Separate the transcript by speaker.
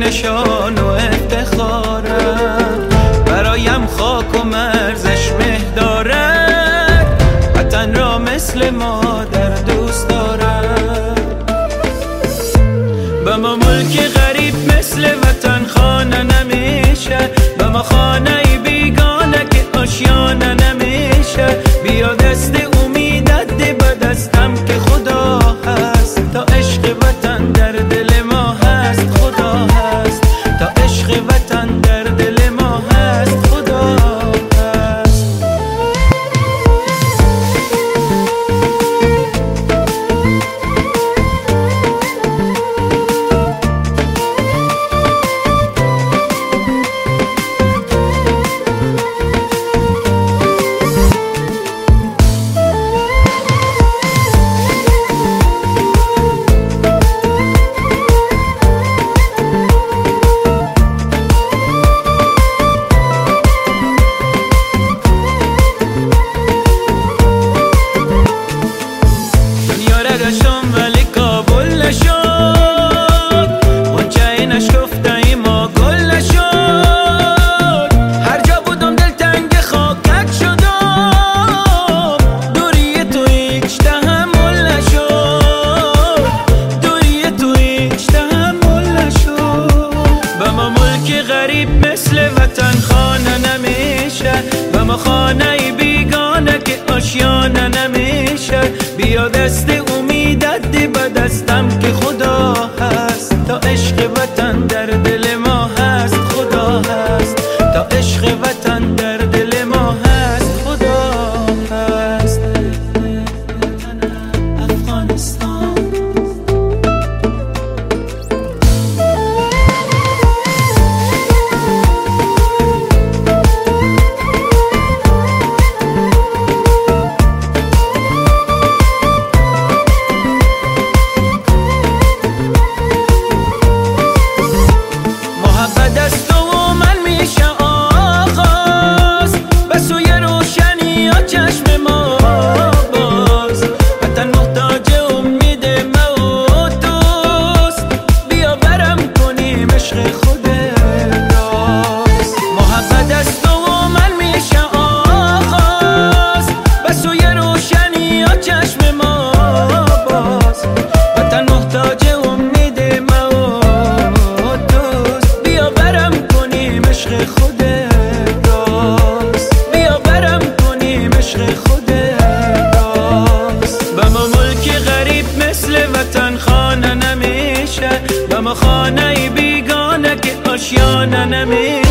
Speaker 1: شان و افتخارم، برایم خاک و مرزش مه دارد، وطن را مثل مادر دوست دارم. به ما ملک غریب مثل وطن خانه نمیشه، به ما خانه بیگانه که آشیانه نمیشه. بیا دست امیدت ده به دستم که خدا هست، تا عشق وطن در دل ما هست خدا هست، تا عشق وطن در دل ما هست خدا هست. داشتم ولی کابل نشد، غنچه نشکفته ما گل نشد. هر جا بودم دل تنگ خاکک شدم، دوری تو هیچ تحمل نشد، دوری تو هیچ تحمل نشد. به ما ملک غریب مثل وطن خانه نمیشه، به ما خانه بیگانه که آشیانه نمیشه. بیا دست امیدت ده به دستم که خدا هست، تا عشق وطن در دل ما هست خدا هست، تا عشق وطن در دل ما هست خدا هست. افغانستان دست و من میشه آغاز، به سوی روشنی ها چشم ما باز. وطن محتاج امید ما و دوست، بیا برم کنیم عشق خود راست. محبت است و من میشه آغاز، به سوی روشنی ها چشم ما باز. وطن محتاج امید ما و دوست، بیا برم کنیم عشق خود راست، بیا برم کنیم عشق خود راست. به ما ملک غریب مثل وطن خانه نمیشه، به ما خانه بیگانه که آشیانه نمیشه.